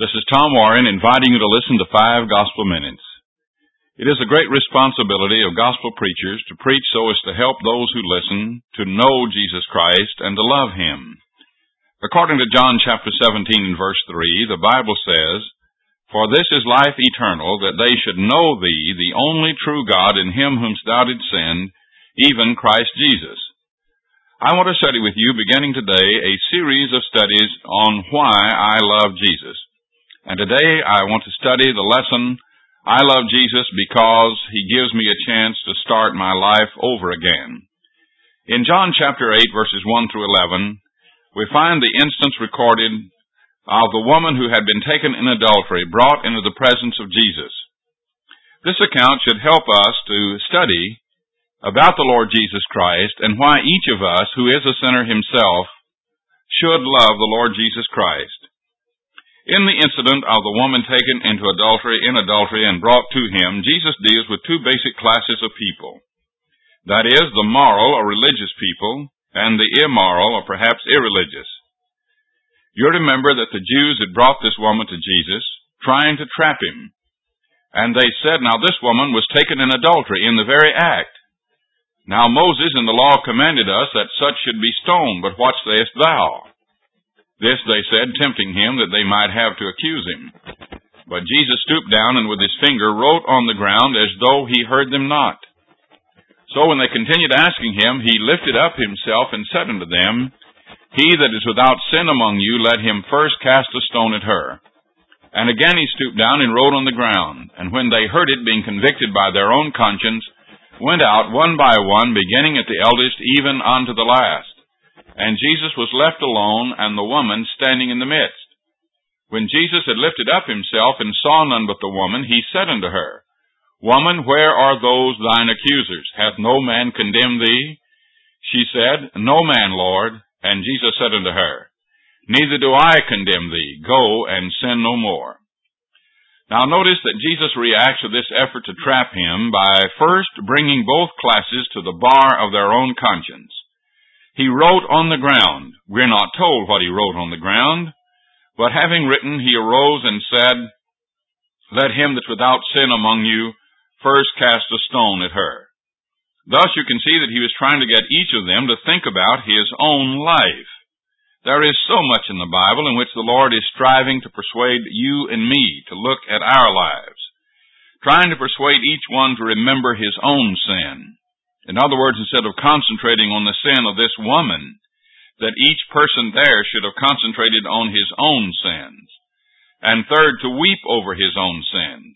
This is Tom Warren inviting you to listen to 5 Gospel Minutes. It is a great responsibility of gospel preachers to preach so as to help those who listen to know Jesus Christ and to love Him. According to John chapter 17 and verse 3, the Bible says, "For this is life eternal, that they should know Thee, the only true God, and Him whom Thou didst send, even Christ Jesus." I want to study with you, beginning today, a series of studies on why I love Jesus. And today I want to study the lesson, I love Jesus because He gives me a chance to start my life over again. In John chapter 8, verses 1 through 11, we find the instance recorded of the woman who had been taken in adultery, brought into the presence of Jesus. This account should help us to study about the Lord Jesus Christ and why each of us, who is a sinner himself, should love the Lord Jesus Christ. In the incident of the woman taken into adultery and brought to Him, Jesus deals with 2 basic classes of people. That is, the moral or religious people and the immoral or perhaps irreligious. You remember that the Jews had brought this woman to Jesus, trying to trap Him. And they said, "Now this woman was taken in adultery in the very act. Now Moses in the law commanded us that such should be stoned, but what sayest thou?" This they said, tempting Him that they might have to accuse Him. But Jesus stooped down and with His finger wrote on the ground as though He heard them not. So when they continued asking Him, He lifted up Himself and said unto them, "He that is without sin among you, let him first cast a stone at her." And again He stooped down and wrote on the ground. And when they heard it, being convicted by their own conscience, went out one by one, beginning at the eldest even unto the last. And Jesus was left alone, and the woman standing in the midst. When Jesus had lifted up Himself, and saw none but the woman, He said unto her, "Woman, where are those thine accusers? Hath no man condemned thee?" She said, "No man, Lord." And Jesus said unto her, "Neither do I condemn thee. Go and sin no more." Now notice that Jesus reacts to this effort to trap Him by first bringing both classes to the bar of their own conscience. He wrote on the ground. We're not told what He wrote on the ground, but having written, He arose and said, "Let him that's without sin among you first cast a stone at her." Thus you can see that He was trying to get each of them to think about his own life. There is so much in the Bible in which the Lord is striving to persuade you and me to look at our lives, trying to persuade each one to remember his own sin. In other words, instead of concentrating on the sin of this woman, that each person there should have concentrated on his own sins. And third, to weep over his own sins.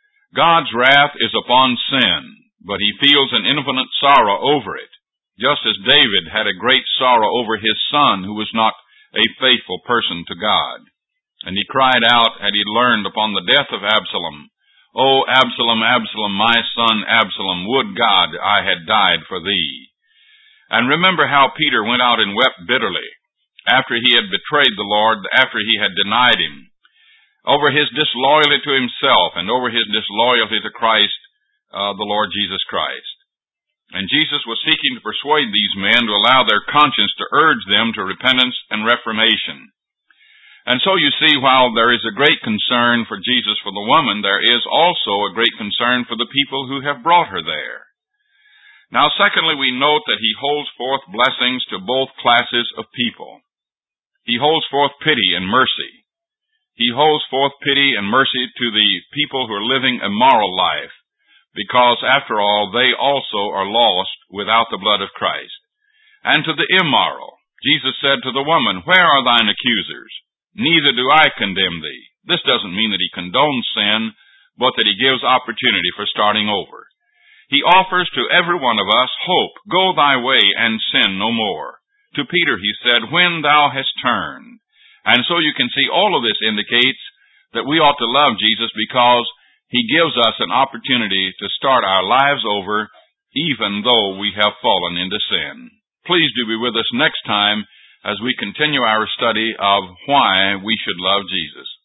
God's wrath is upon sin, but He feels an infinite sorrow over it, just as David had a great sorrow over his son who was not a faithful person to God. And he cried out, had he learned upon the death of Absalom, "O Absalom, Absalom, my son Absalom, would God I had died for thee." And remember how Peter went out and wept bitterly after he had betrayed the Lord, after he had denied Him, over his disloyalty to himself and over his disloyalty to Christ, the Lord Jesus Christ. And Jesus was seeking to persuade these men to allow their conscience to urge them to repentance and reformation. And so you see, while there is a great concern for Jesus for the woman, there is also a great concern for the people who have brought her there. Now, secondly, we note that He holds forth blessings to both classes of people. He holds forth pity and mercy. He holds forth pity and mercy to the people who are living a moral life, because, after all, they also are lost without the blood of Christ. And to the immoral, Jesus said to the woman, "Where are thine accusers? Neither do I condemn thee." This doesn't mean that He condones sin, but that He gives opportunity for starting over. He offers to every one of us hope. Go thy way and sin no more. To Peter He said, "When thou hast turned." And so you can see all of this indicates that we ought to love Jesus because He gives us an opportunity to start our lives over, even though we have fallen into sin. Please do be with us next time as we continue our study of why we should love Jesus.